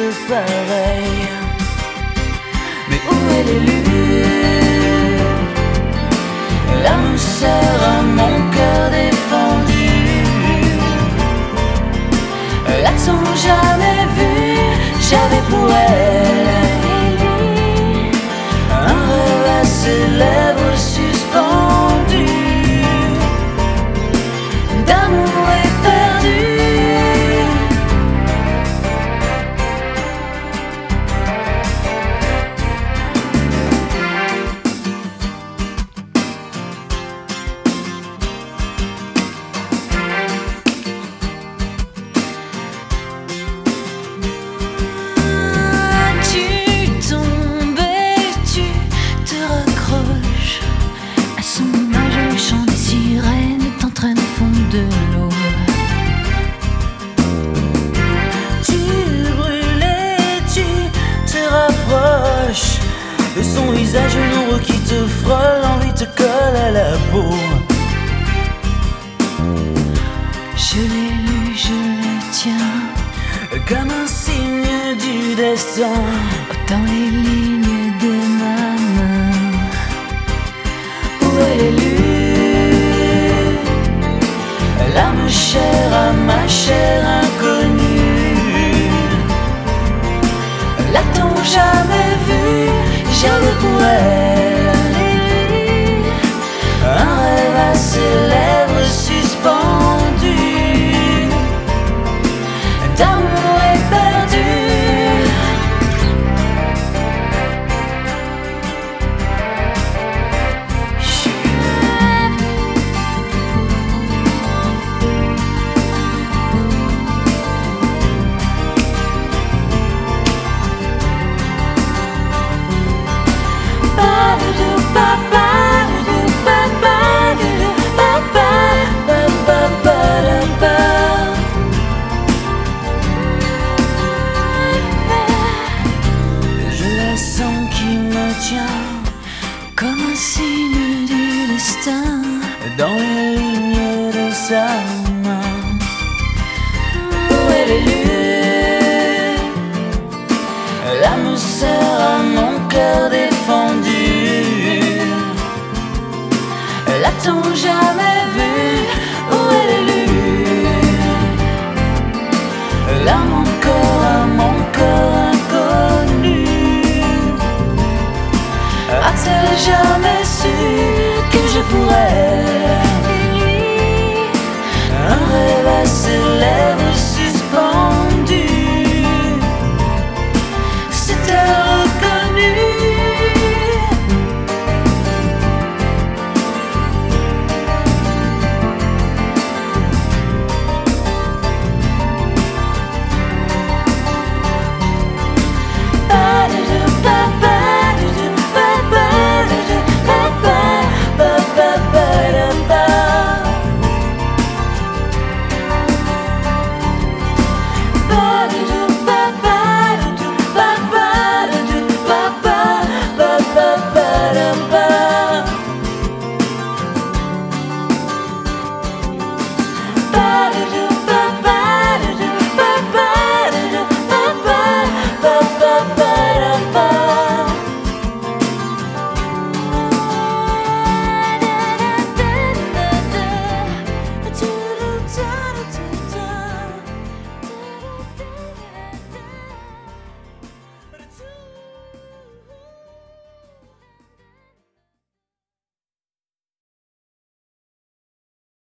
pareil. Mais où est l'élu? L'âme sœur à mon cœur défendu. L'a-t-on jamais vu? J'avais pour elle un rêve à ses lèvres suspendu. D'amour éperdu. De son visage lourd qui te frôle, l'envie te colle à la peau. Je l'ai lu, je le tiens comme un signe du destin dans les lignes de ma main. Où est l'élu? L'âme chère à ma chère inconnue. L'a-t-on jamais vu? J'avais pour elle un rêve à ses lèvres suspendu. D'amour éperdu. Comme un signe du destin dans les lignes de sa main. Où est l'élu? L'âme sœur à mon cœur défendu. L'a-t-on jamais vu? Où est l'élu? L'âme encore à mon cœur inconnu. A-t-elle jamais